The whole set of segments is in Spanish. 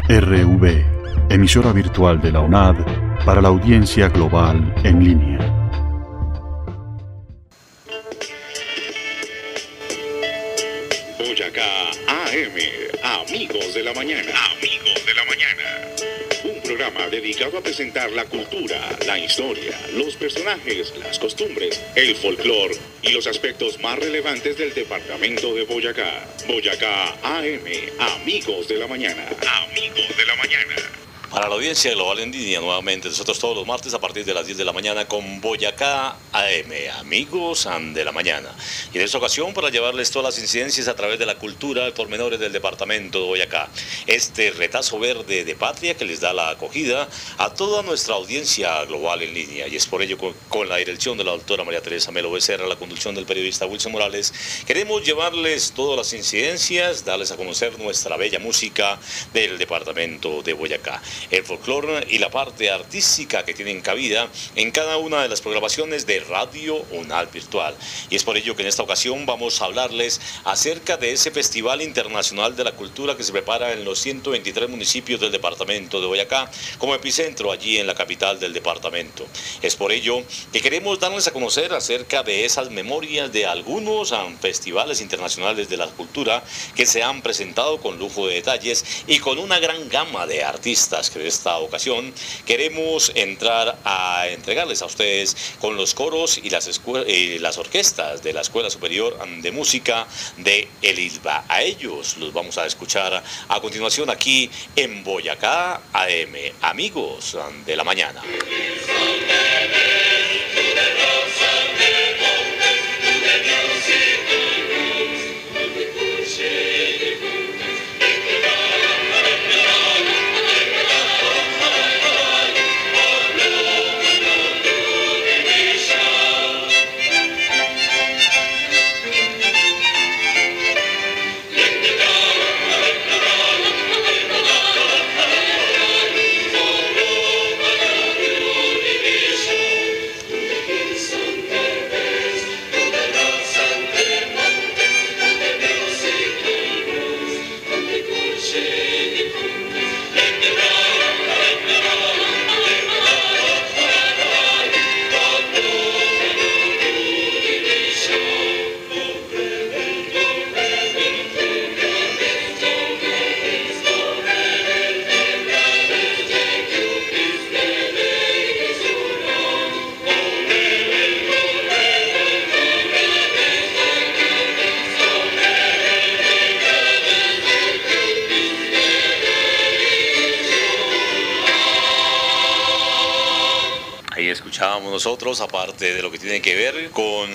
RV, emisora virtual de la UNAD para la audiencia global en línea. Boyacá AM, Amigos de la Mañana. Amigos de la Mañana. Un programa dedicado a presentar la cultura, la historia, los personajes, las costumbres, el folclore y los aspectos más relevantes del departamento de Boyacá. Boyacá AM, Amigos de la Mañana. Amigos de la Mañana. Para la audiencia global en línea, nuevamente nosotros todos los martes a partir de las 10 de la mañana con Boyacá AM, Amigos de la Mañana. Y en esta ocasión para llevarles todas las incidencias a través de la cultura de pormenores del departamento de Boyacá. Este retazo verde de patria que les da la acogida a toda nuestra audiencia global en línea. Y es por ello con la dirección de la doctora María Teresa Melo Becerra, la conducción del periodista Wilson Morales, queremos llevarles todas las incidencias, darles a conocer nuestra bella música del departamento de Boyacá. El folclore y la parte artística que tienen cabida en cada una de las programaciones de Radio UNAD Virtual. Y es por ello que en esta ocasión vamos a hablarles acerca de ese Festival Internacional de la Cultura que se prepara en los 123 municipios del departamento de Boyacá, como epicentro allí en la capital del departamento. Es por ello que queremos darles a conocer acerca de esas memorias de algunos festivales internacionales de la cultura que se han presentado con lujo de detalles y con una gran gama de artistas que de esta ocasión queremos entrar a entregarles a ustedes con los coros y las orquestas de la Escuela Superior de Música de El ISBA. A ellos los vamos a escuchar a continuación aquí en Boyacá AM, Amigos de la Mañana. Escuchábamos nosotros, aparte de lo que tiene que ver con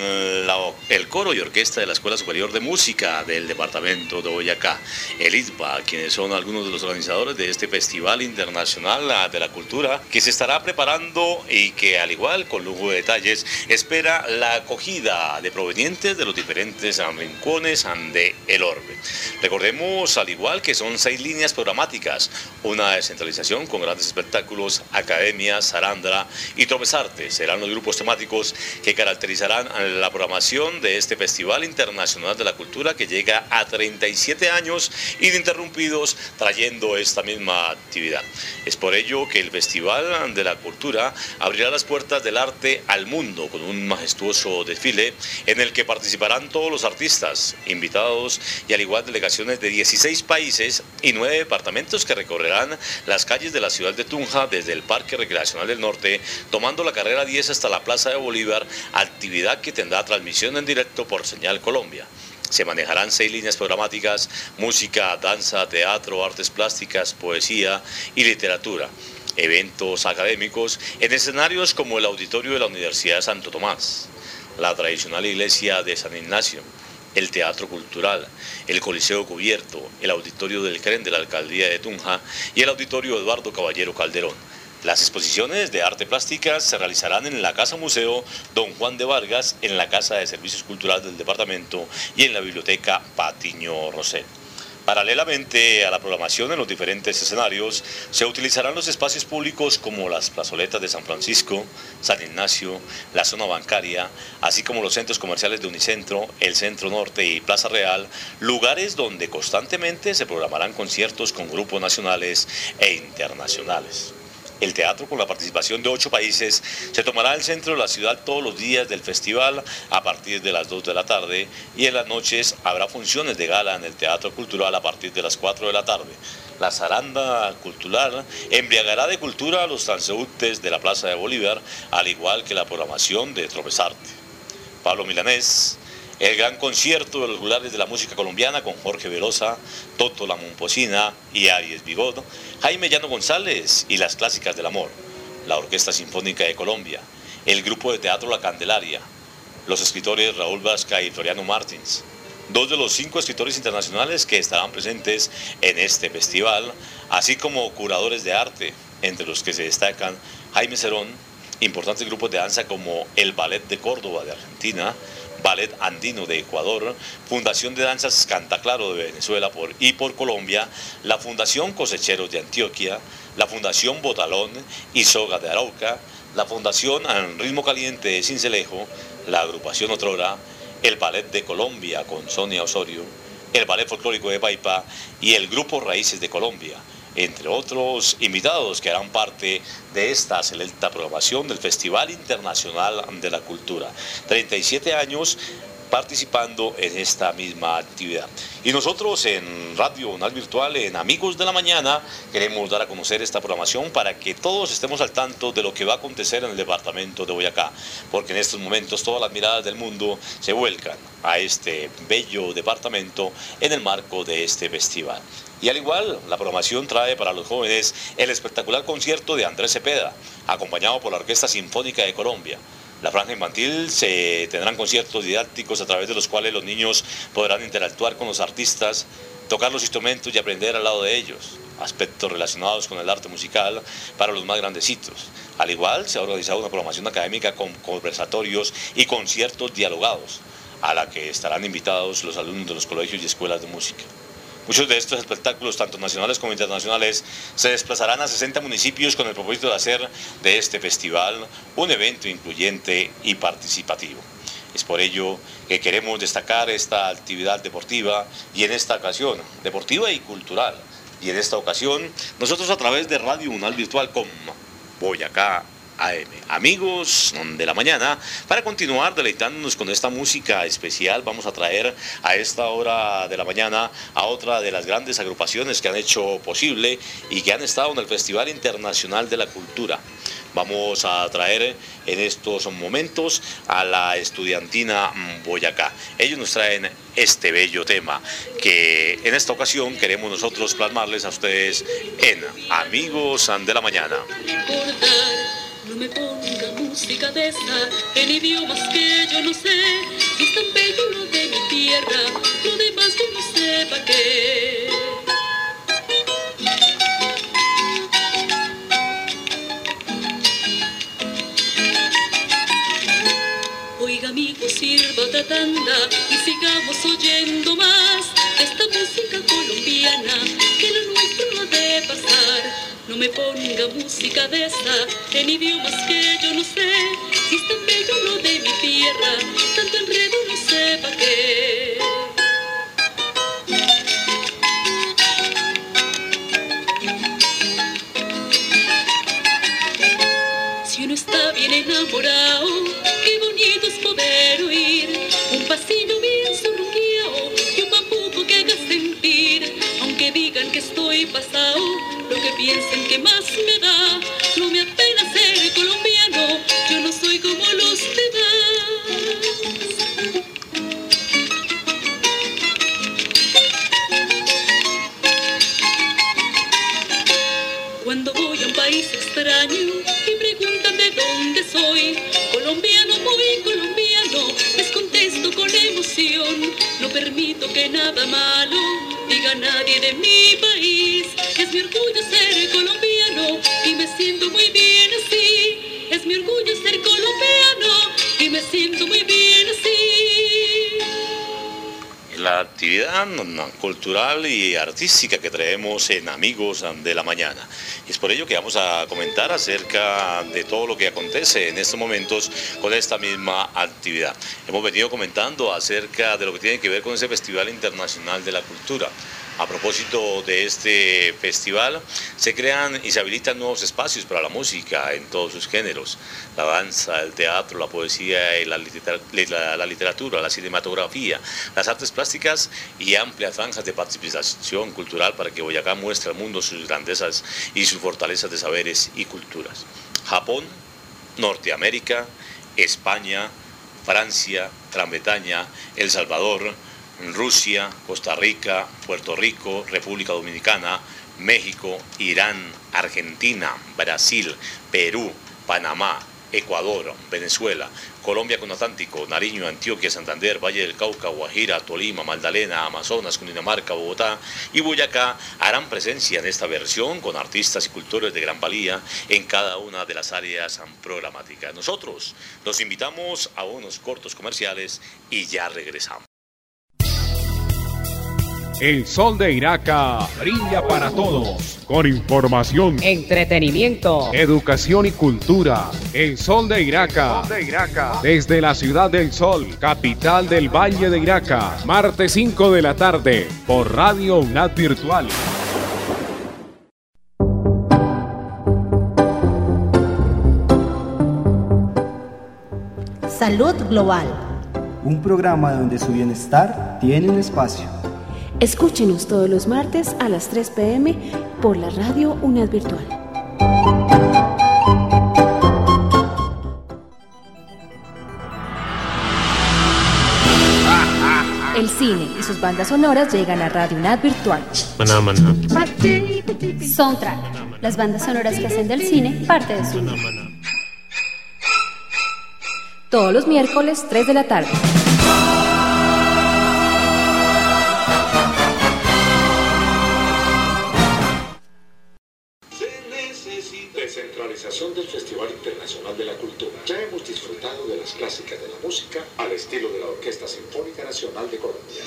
el coro y orquesta de la Escuela Superior de Música del departamento de Boyacá, el ISBA, quienes son algunos de los organizadores de este Festival Internacional de la Cultura que se estará preparando y que, al igual, con lujo de detalles, espera la acogida de provenientes de los diferentes rincones de el orbe. Recordemos, al igual, que son 6 líneas programáticas, una descentralización con grandes espectáculos, academias, zarandra y Artes serán los grupos temáticos que caracterizarán la programación de este Festival Internacional de la Cultura que llega a 37 años ininterrumpidos trayendo esta misma actividad. Es por ello que el Festival de la Cultura abrirá las puertas del arte al mundo con un majestuoso desfile en el que participarán todos los artistas invitados y al igual delegaciones de 16 países y 9 departamentos que recorrerán las calles de la ciudad de Tunja desde el Parque Recreacional del Norte, tomando la carrera 10 hasta la Plaza de Bolívar, actividad que tendrá transmisión en directo por Señal Colombia. Se manejarán 6 líneas programáticas: música, danza, teatro, artes plásticas, poesía y literatura. Eventos académicos en escenarios como el auditorio de la Universidad de Santo Tomás, la tradicional iglesia de San Ignacio, el Teatro Cultural, el Coliseo Cubierto, el auditorio del CREN de la Alcaldía de Tunja y el auditorio Eduardo Caballero Calderón. Las exposiciones de arte plástica se realizarán en la Casa Museo Don Juan de Vargas, en la Casa de Servicios Culturales del Departamento y en la Biblioteca Patiño Rosell. Paralelamente a la programación en los diferentes escenarios, se utilizarán los espacios públicos como las plazoletas de San Francisco, San Ignacio, la zona bancaria, así como los centros comerciales de Unicentro, el Centro Norte y Plaza Real, lugares donde constantemente se programarán conciertos con grupos nacionales e internacionales. El teatro, con la participación de 8 países, se tomará el centro de la ciudad todos los días del festival a partir de las 2 de la tarde y en las noches habrá funciones de gala en el Teatro Cultural a partir de las 4 de la tarde. La zaranda cultural embriagará de cultura a los transeúntes de la Plaza de Bolívar, al igual que la programación de Tropezarte. Pablo Milanés, el gran concierto de los regulares de la música colombiana con Jorge Velosa, Toto la Momposina y Aries Bigot, Jaime Llano González y las Clásicas del Amor, la Orquesta Sinfónica de Colombia, el grupo de teatro La Candelaria, los escritores Raúl Vasca y Floriano Martins, 2 de los 5 escritores internacionales que estarán presentes en este festival, así como curadores de arte, entre los que se destacan Jaime Cerón, importantes grupos de danza como el Ballet de Córdoba de Argentina, Ballet Andino de Ecuador, Fundación de Danzas Cantaclaro de Venezuela y por Colombia, la Fundación Cosecheros de Antioquia, la Fundación Botalón y Soga de Arauca, la Fundación Ritmo Caliente de Sincelejo, la Agrupación Otrora, el Ballet de Colombia con Sonia Osorio, el Ballet Folclórico de Paipa y el Grupo Raíces de Colombia, entre otros invitados que harán parte de esta selecta programación del Festival Internacional de la Cultura. 37 años participando en esta misma actividad. Y nosotros en Radio UNAL Virtual, en Amigos de la Mañana, queremos dar a conocer esta programación para que todos estemos al tanto de lo que va a acontecer en el departamento de Boyacá, porque en estos momentos todas las miradas del mundo se vuelcan a este bello departamento en el marco de este festival. Y al igual, la programación trae para los jóvenes el espectacular concierto de Andrés Cepeda, acompañado por la Orquesta Sinfónica de Colombia. La franja infantil se tendrán conciertos didácticos a través de los cuales los niños podrán interactuar con los artistas, tocar los instrumentos y aprender al lado de ellos. Aspectos relacionados con el arte musical para los más grandecitos. Al igual, se ha organizado una programación académica con conversatorios y conciertos dialogados, a la que estarán invitados los alumnos de los colegios y escuelas de música. Muchos de estos espectáculos, tanto nacionales como internacionales, se desplazarán a 60 municipios con el propósito de hacer de este festival un evento incluyente y participativo. Es por ello que queremos destacar esta actividad deportiva y en esta ocasión, deportiva y cultural. Y en esta ocasión, nosotros a través de Radio UNAL Virtual con Boyacá AM, Amigos de la Mañana, para continuar deleitándonos con esta música especial, vamos a traer a esta hora de la mañana a otra de las grandes agrupaciones que han hecho posible y que han estado en el Festival Internacional de la Cultura. Vamos a traer en estos momentos a la Estudiantina Boyacá. Ellos nos traen este bello tema que en esta ocasión queremos nosotros plasmarles a ustedes en Amigos de la Mañana. No me ponga música de esa en idiomas que yo no sé. Si es tan bello lo de mi tierra, lo demás yo no sé pa' qué. Oiga amigo, sirva otra tanda y sigamos oyendo más de esta música colombiana que lo nuestro no ha de pasar. No me ponga música de esa en idiomas que yo no sé. Si es tan bello lo de mi tierra, tanto enredo no sé pa' qué. Si uno está bien enamorado, qué bonito es poder oír un pasillo bien sonroqueado y un bambuco que haga sentir. Aunque digan que estoy pasado, lo que piensen que más me da, no me apena ser colombiano, yo no soy como los demás. Cuando voy a un país extraño y preguntan de dónde soy, colombiano, muy colombiano, les contesto con emoción. No permito que nada malo diga nadie de mi país. Es mi orgullo ser colombiano y me siento muy bien así. Es mi orgullo ser colombiano y me siento muy bien así. la actividad cultural y artística que traemos en Amigos de la Mañana. Y es por ello que vamos a comentar acerca de todo lo que acontece en estos momentos con esta misma actividad. Hemos venido comentando acerca de lo que tiene que ver con ese Festival Internacional de la Cultura. A propósito de este festival, se crean y se habilitan nuevos espacios para la música en todos sus géneros: la danza, el teatro, la poesía, y la literatura, la cinematografía, las artes plásticas y amplias franjas de participación cultural para que Boyacá muestre al mundo sus grandezas y sus fortalezas de saberes y culturas. Japón, Norteamérica, España, Francia, Gran Bretaña, El Salvador, Rusia, Costa Rica, Puerto Rico, República Dominicana, México, Irán, Argentina, Brasil, Perú, Panamá, Ecuador, Venezuela, Colombia con Atlántico, Nariño, Antioquia, Santander, Valle del Cauca, Guajira, Tolima, Magdalena, Amazonas, Cundinamarca, Bogotá y Boyacá harán presencia en esta versión con artistas y cultores de gran valía en cada una de las áreas programáticas. Nosotros los invitamos a unos cortos comerciales y ya regresamos. El sol de Iraca brilla para todos, con información, entretenimiento, educación y cultura. El sol de Iraca, desde la ciudad del sol, capital del Valle de Iraca, martes 5 de la tarde, por Radio UNAD Virtual. Salud Global. Un programa donde su bienestar tiene un espacio. Escúchenos todos los martes a las 3 p.m. por la Radio UNAD Virtual. El cine y sus bandas sonoras llegan a Radio UNAD Virtual. Soundtrack, las bandas sonoras que hacen del cine parte de su vida. Todos los miércoles, 3 de la tarde. Descentralización del Festival Internacional de la Cultura. Ya hemos disfrutado de las clásicas de la música al estilo de la Orquesta Sinfónica Nacional de Colombia.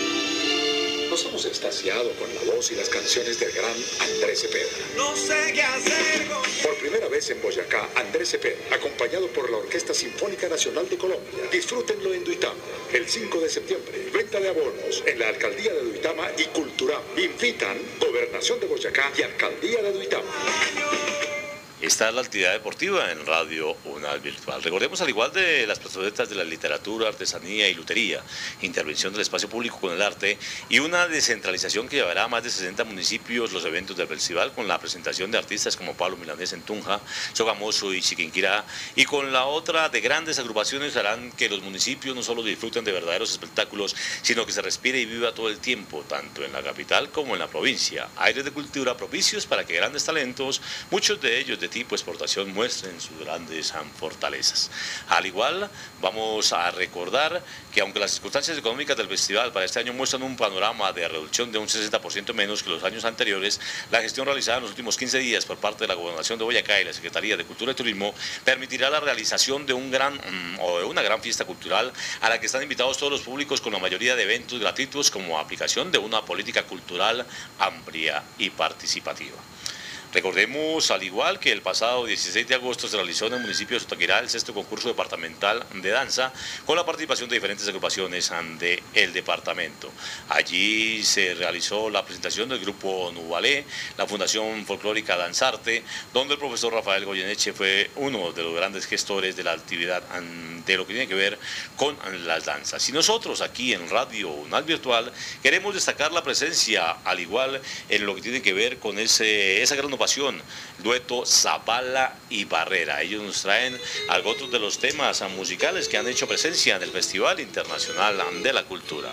Nos hemos extasiado con la voz y las canciones del gran Andrés Cepeda. No sé qué hacer con... Por primera vez en Boyacá, Andrés Cepeda, acompañado por la Orquesta Sinfónica Nacional de Colombia. Disfrútenlo en Duitama, el 5 de septiembre. Venta de abonos en la Alcaldía de Duitama y Culturam. Invitan Gobernación de Boyacá y Alcaldía de Duitama. Esta es la actividad deportiva en Radio UNAD Virtual. Recordemos, al igual de las propuestas de la literatura, artesanía y lutería, intervención del espacio público con el arte y una descentralización que llevará a más de 60 municipios los eventos del festival, con la presentación de artistas como Pablo Milanés en Tunja, Sogamoso y Chiquinquirá, y con la otra de grandes agrupaciones harán que los municipios no solo disfruten de verdaderos espectáculos, sino que se respire y viva todo el tiempo, tanto en la capital como en la provincia. Aires de cultura propicios para que grandes talentos, muchos de ellos de tipo exportación, muestren sus grandes fortalezas. Al igual, vamos a recordar que aunque las circunstancias económicas del festival para este año muestran un panorama de reducción de un 60% menos que los años anteriores, la gestión realizada en los últimos 15 días por parte de la Gobernación de Boyacá y la Secretaría de Cultura y Turismo permitirá la realización de una gran fiesta cultural a la que están invitados todos los públicos, con la mayoría de eventos gratuitos como aplicación de una política cultural amplia y participativa. Recordemos, al igual que el pasado 16 de agosto se realizó en el municipio de Sotaquirá el 6º concurso departamental de danza con la participación de diferentes agrupaciones del departamento. Allí se realizó la presentación del grupo Nubalé, la Fundación Folclórica Danzarte, donde el profesor Rafael Goyeneche fue uno de los grandes gestores de la actividad de lo que tiene que ver con las danzas. Y nosotros aquí en Radio UNAD Virtual queremos destacar la presencia, al igual en lo que tiene que ver con esa gran pasión, dueto Zavala y Barrera. Ellos nos traen algunos de los temas musicales que han hecho presencia en el Festival Internacional de la Cultura.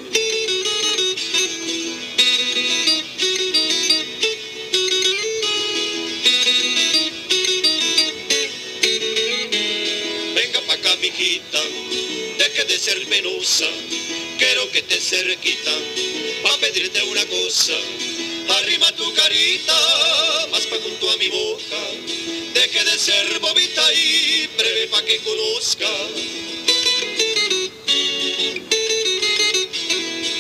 Venga pa' acá, mijita, deje de ser penosa, quiero que estés cerquita, pa' pedirte una cosa. Arrima tu carita, más pa' junto a mi boca, deje de ser bobita y breve pa' que conozca.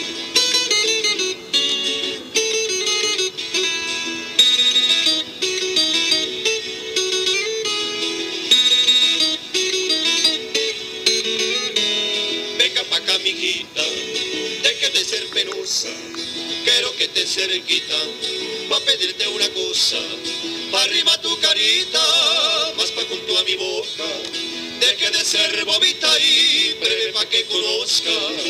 que te cerquita, pa' pedirte una cosa, pa' arriba tu carita, más pa' junto a mi boca, deje de ser bobita y breve pa' que conozca.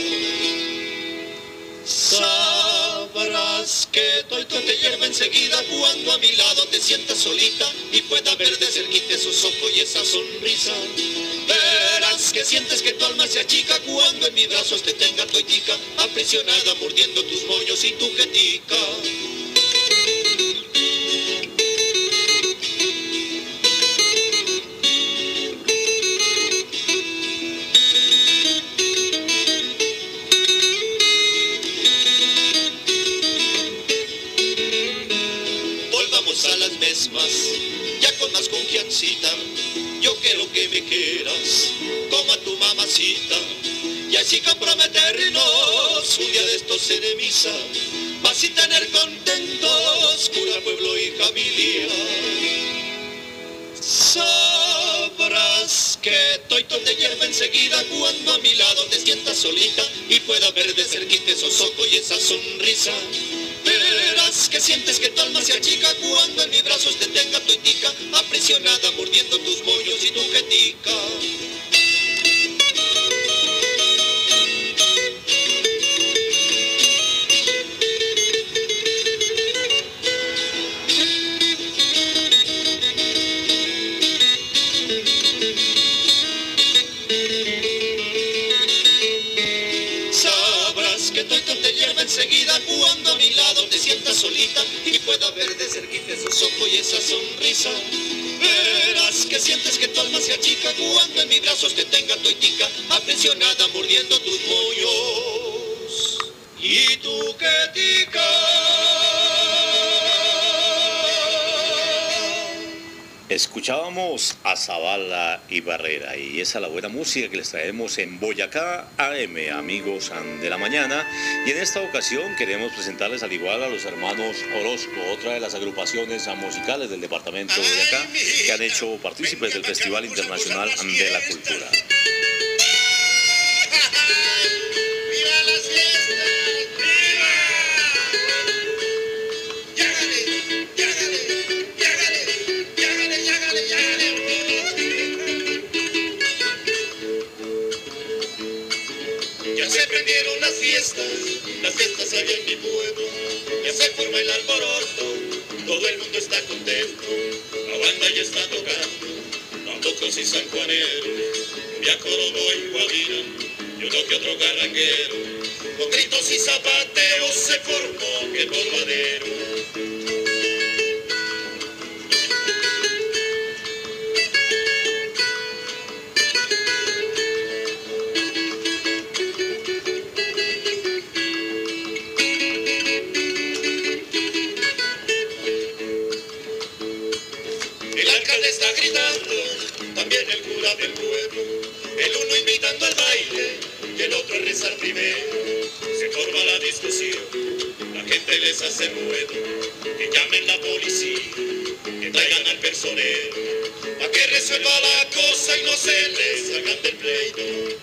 Sabrás que todo te hierve enseguida cuando a mi lado te sientas solita y pueda ver de cerquita esos ojos y esa sonrisa. Verás que sientes que tu alma se achica cuando en mis brazos te tenga toitica, aprisionada mordiendo tus moños y tu jetica. A las mismas, ya con más confiancita, yo quiero que me quieras como a tu mamacita, y así comprometernos un día de estos en misa, vas a tener contentos cura, pueblo y familia. Sabrás que toito te hierve enseguida cuando a mi lado te sientas solita y pueda ver de cerquita esos ojos y esa sonrisa. Verás que sientes que tu alma se achica cuando en mis brazos te tenga toitica, aprisionada mordiendo tus moños y tu jetica. Sabrás que toito te hierve enseguida cuando a mi lado te sientas solita y pueda ver de cerquita esos ojos y esa sonrisa. Verás que sientes que tu alma se achica cuando en mis brazos te tenga toitica, aprisionada mordiendo tus moños y tu jetica. Escuchábamos a Zavala y Barrera, y esa es la buena música que les traemos en Boyacá AM, amigos de la mañana. Y en esta ocasión queremos presentarles al igual a los hermanos Orozco, otra de las agrupaciones musicales del departamento de Boyacá que han hecho partícipes del Festival Internacional de la Cultura. ¡Viva las fiestas! ¡Viva! Ya se prendieron las fiestas allá en mi pueblo, ya se forma el alboroto, todo el mundo está contento, la banda ya está tocando, bambucos y sanjuaneros, ya corobo y guabira, y uno que otro carranguero, con gritos y zapateos se formó el polvadero. Está gritando, también el cura del pueblo, el uno invitando al baile y el otro a rezar primero. Se forma la discusión, la gente les hace ruedo, que llamen la policía, que traigan al personero, pa' que resuelva la cosa y no se les hagan del pleito.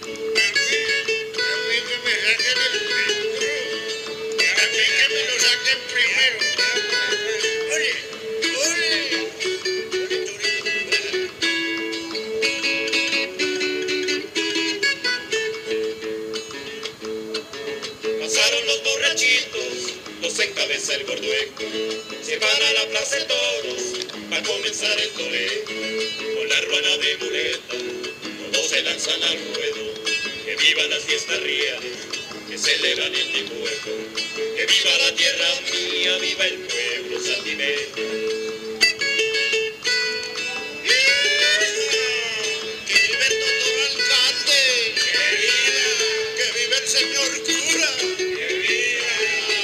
A mí que me saquen el pleito, a mí que me lo saquen primero. Oye. Pasaron los borrachitos, los encabeza el gordueco, se van a la plaza de toros, va a comenzar el toreo, con la ruana de muleta, todos se lanzan al ruedo, que vivan las fiestas reales, que celebran en mi pueblo, que viva la tierra mía, viva el pueblo santiagueño. Señor cura, que viva.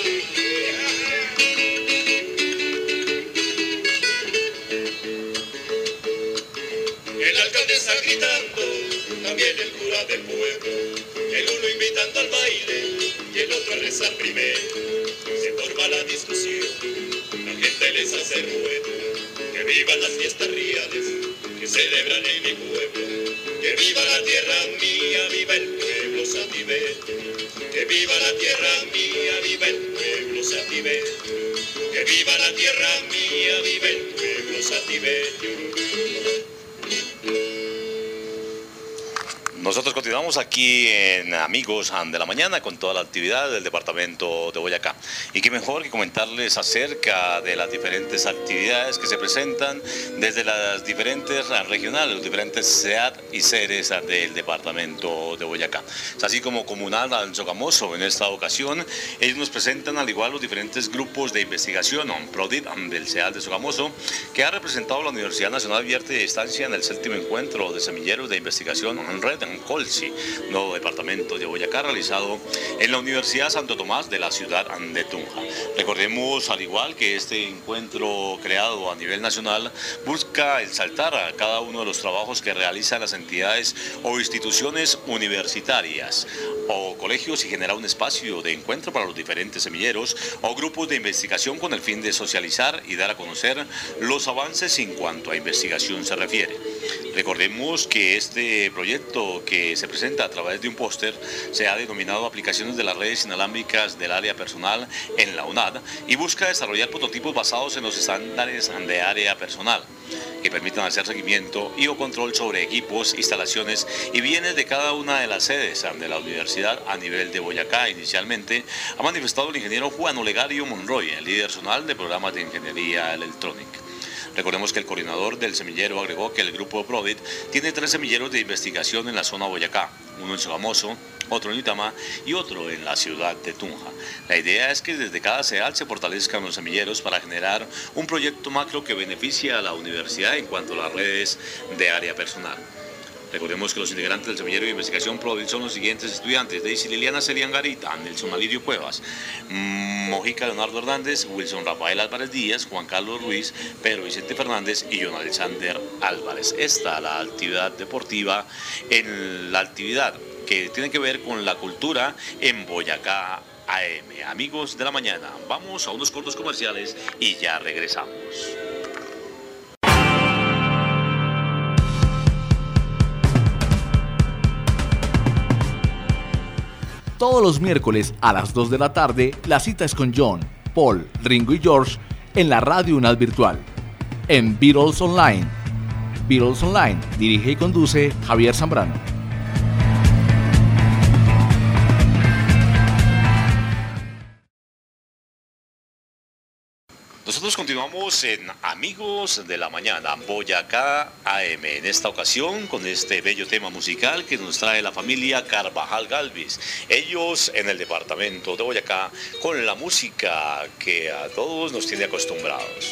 El alcalde está gritando, también el cura del pueblo, el uno invitando al baile y el otro a rezar primero. Se forma la discusión, la gente les hace ruedo, que vivan las fiestas reales que celebran en mi pueblo, que viva la tierra mía, viva el pueblo santiagueño. Que viva la tierra mía, viva el pueblo Sativerio, que viva la tierra mía, vive el pueblo Sativerio. Nosotros continuamos aquí en Amigos de la Mañana con toda la actividad del departamento de Boyacá. Y qué mejor que comentarles acerca de las diferentes actividades que se presentan desde las diferentes regionales, los diferentes SEAT y sedes del departamento de Boyacá. Es así como Comunal al Sogamoso en esta ocasión, ellos nos presentan al igual los diferentes grupos de investigación, PRODIT del SEAT de Sogamoso, que ha representado la Universidad Nacional Abierta de Distancia en el 7º encuentro de semilleros de investigación en red en Colsi, nuevo departamento de Boyacá, realizado en la Universidad Santo Tomás de la ciudad de Tunja. Recordemos, al igual que este encuentro creado a nivel nacional, busca exaltar a cada uno de los trabajos que realizan las entidades o instituciones universitarias o colegios y genera un espacio de encuentro para los diferentes semilleros o grupos de investigación con el fin de socializar y dar a conocer los avances en cuanto a investigación se refiere. Recordemos que este proyecto que se presenta a través de un póster se ha denominado Aplicaciones de las redes inalámbricas del área personal en la UNAD y busca desarrollar prototipos basados en los estándares de área personal que permitan hacer seguimiento y o control sobre equipos, instalaciones y bienes de cada una de las sedes de la universidad a nivel de Boyacá. Inicialmente ha manifestado el ingeniero Juan Olegario Monroy, el líder zonal de programas de ingeniería electrónica. Recordemos que el coordinador del semillero agregó que el grupo PRODIT tiene 3 semilleros de investigación en la zona Boyacá, uno en Sogamoso, otro en Itamá y otro en la ciudad de Tunja. La idea es que desde cada SEAL se fortalezcan los semilleros para generar un proyecto macro que beneficie a la universidad en cuanto a las redes de área personal. Recordemos que los integrantes del semillero de investigación PRODIT son los siguientes estudiantes: Daisy Liliana Celian Garita, Nelson Alirio Cuevas, Mojica Leonardo Hernández, Wilson Rafael Álvarez Díaz, Juan Carlos Ruiz, Pedro Vicente Fernández y John Alexander Álvarez. Esta la actividad deportiva en la actividad que tiene que ver con la cultura en Boyacá AM. Amigos de la Mañana, vamos a unos cortos comerciales y ya regresamos. Todos los miércoles a las 2 de la tarde, la cita es con John, Paul, Ringo y George en la Radio UNAD Virtual, en Beatles Online. Beatles Online, dirige y conduce Javier Zambrano. Nosotros continuamos en Amigos de la Mañana, Boyacá AM, en esta ocasión con este bello tema musical que nos trae la familia Carvajal Galvis. Ellos en el departamento de Boyacá con la música que a todos nos tiene acostumbrados.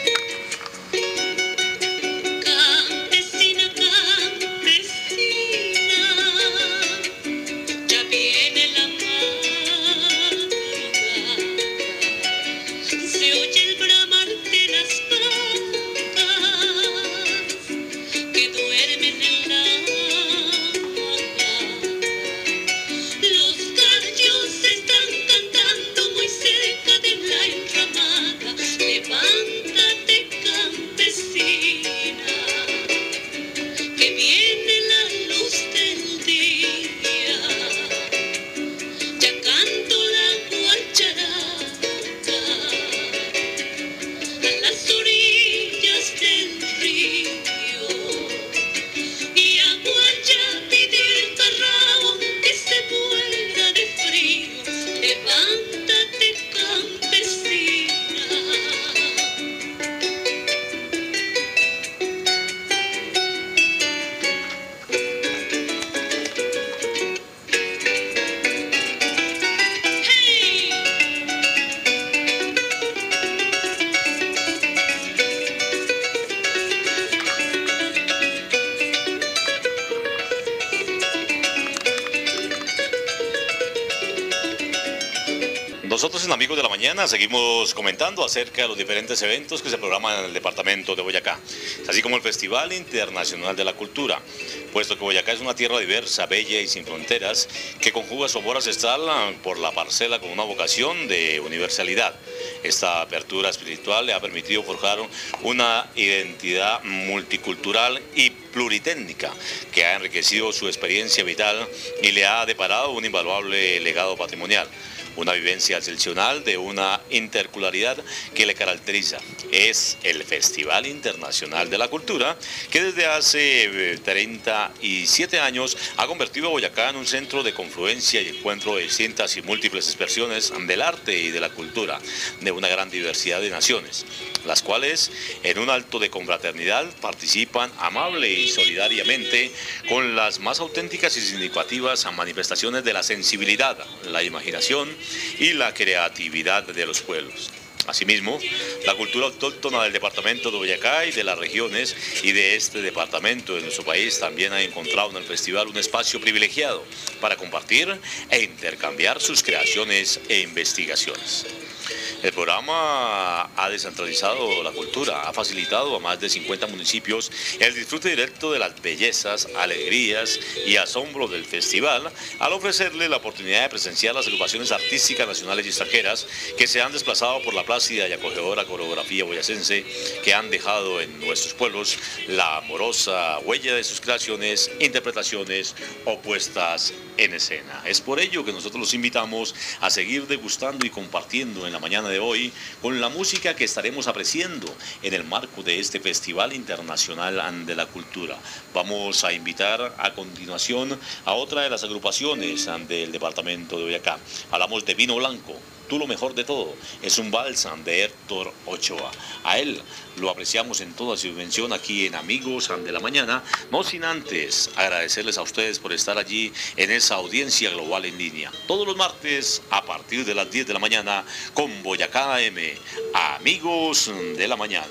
Nosotros en Amigos de la Mañana seguimos comentando acerca de los diferentes eventos que se programan en el departamento de Boyacá, así como el Festival Internacional de la Cultura, puesto que Boyacá es una tierra diversa, bella y sin fronteras, que conjuga su amor ancestral por la parcela con una vocación de universalidad. Esta apertura espiritual le ha permitido forjar una identidad multicultural y pluritécnica que ha enriquecido su experiencia vital y le ha deparado un invaluable legado patrimonial. Una vivencia excepcional de una interculturalidad que le caracteriza. Es el Festival Internacional de la Cultura, que desde hace 37 años ha convertido a Boyacá en un centro de confluencia y encuentro de distintas y múltiples expresiones del arte y de la cultura de una gran diversidad de naciones, las cuales en un acto de confraternidad participan amable y solidariamente con las más auténticas y significativas manifestaciones de la sensibilidad, la imaginación y la creatividad de los pueblos. Asimismo, la cultura autóctona del departamento de Boyacá y de las regiones y de este departamento de nuestro país también ha encontrado en el festival un espacio privilegiado para compartir e intercambiar sus creaciones e investigaciones. El programa ha descentralizado la cultura, ha facilitado a más de 50 municipios el disfrute directo de las bellezas, alegrías y asombros del festival, al ofrecerle la oportunidad de presenciar las agrupaciones artísticas nacionales y extranjeras que se han desplazado por la plácida y acogedora coreografía boyacense, que han dejado en nuestros pueblos la amorosa huella de sus creaciones, interpretaciones o puestas en escena. Es por ello que nosotros los invitamos a seguir degustando y compartiendo en la mañana de hoy con la música que estaremos apreciando en el marco de este Festival Internacional de la Cultura. Vamos a invitar a continuación a otra de las agrupaciones del departamento de Boyacá. Hablamos de Vino Blanco. Tú lo mejor de todo, es un bálsamo de Héctor Ochoa. A él lo apreciamos en toda su dimensión aquí en Amigos de la Mañana, no sin antes agradecerles a ustedes por estar allí en esa audiencia global en línea. Todos los martes a partir de las 10 de la mañana con Boyacá AM, Amigos de la Mañana.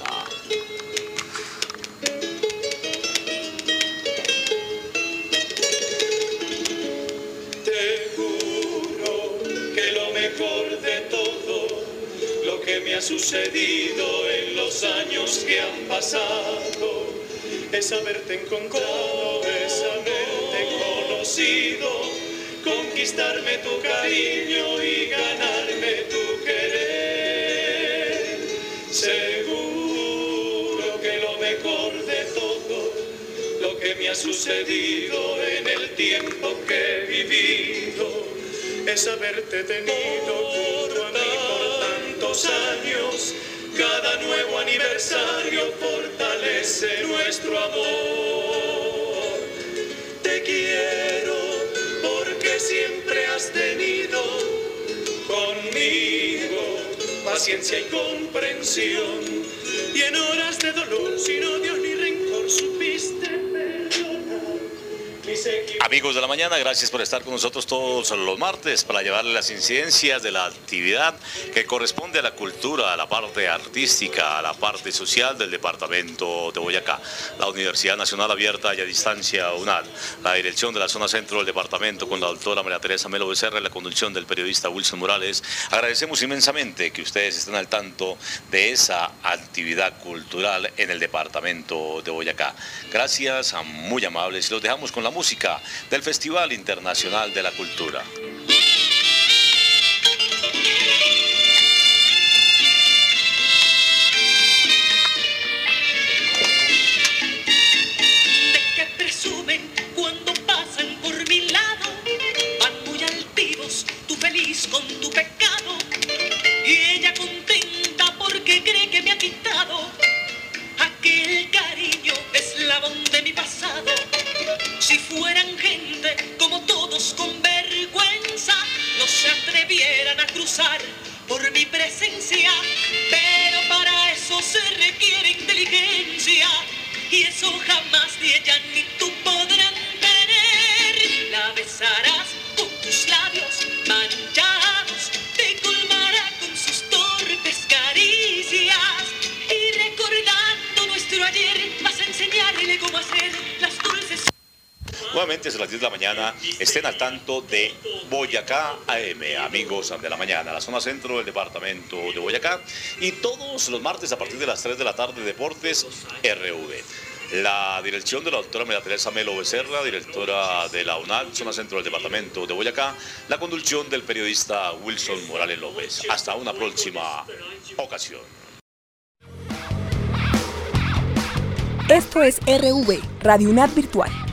De todo lo que me ha sucedido en los años que han pasado es haberte encontrado, es haberte conocido, conquistarme tu cariño y ganarme tu querer. Seguro que lo mejor de todo lo que me ha sucedido en el tiempo que he vivido es haberte tenido junto a mí por tantos años. Cada nuevo aniversario fortalece nuestro amor. Te quiero porque siempre has tenido conmigo paciencia y comprensión. Y en horas de dolor, sin odio ni rencor, supiste perdonar. Amigos de la Mañana, gracias por estar con nosotros todos los martes para llevarles las incidencias de la actividad que corresponde a la cultura, a la parte artística, a la parte social del departamento de Boyacá. La Universidad Nacional Abierta y a Distancia UNAD, la dirección de la zona centro del departamento con la doctora María Teresa Melo Becerra y la conducción del periodista Wilson Morales. Agradecemos inmensamente que ustedes estén al tanto de esa actividad cultural en el departamento de Boyacá. Gracias, muy amables, y los dejamos con la música del Festival Internacional de la Cultura. ¿De qué presumen cuando pasan por mi lado? Van muy altivos, tú feliz con tu pecado y ella contenta porque cree que me ha quitado aquel cariño, eslabón de mi pasado. Si fueran gente como todos con vergüenza, no se atrevieran a cruzar por mi presencia. Pero para eso se requiere inteligencia, y eso jamás ni ella ni tú podrán tener. La besarás con tus labios manchados, te colmará con sus torpes caricias, y recordando nuestro ayer vas a enseñarle cómo hacer las dulces. Nuevamente es las 10 de la mañana, estén al tanto de Boyacá AM, Amigos de la Mañana, la zona centro del departamento de Boyacá, y todos los martes a partir de las 3 de la tarde, Deportes RV. La dirección de la doctora María Teresa Melo Becerra, directora de la UNAD, zona centro del departamento de Boyacá, la conducción del periodista Wilson Morales López. Hasta una próxima ocasión. Esto es RV, Radio UNAD Virtual.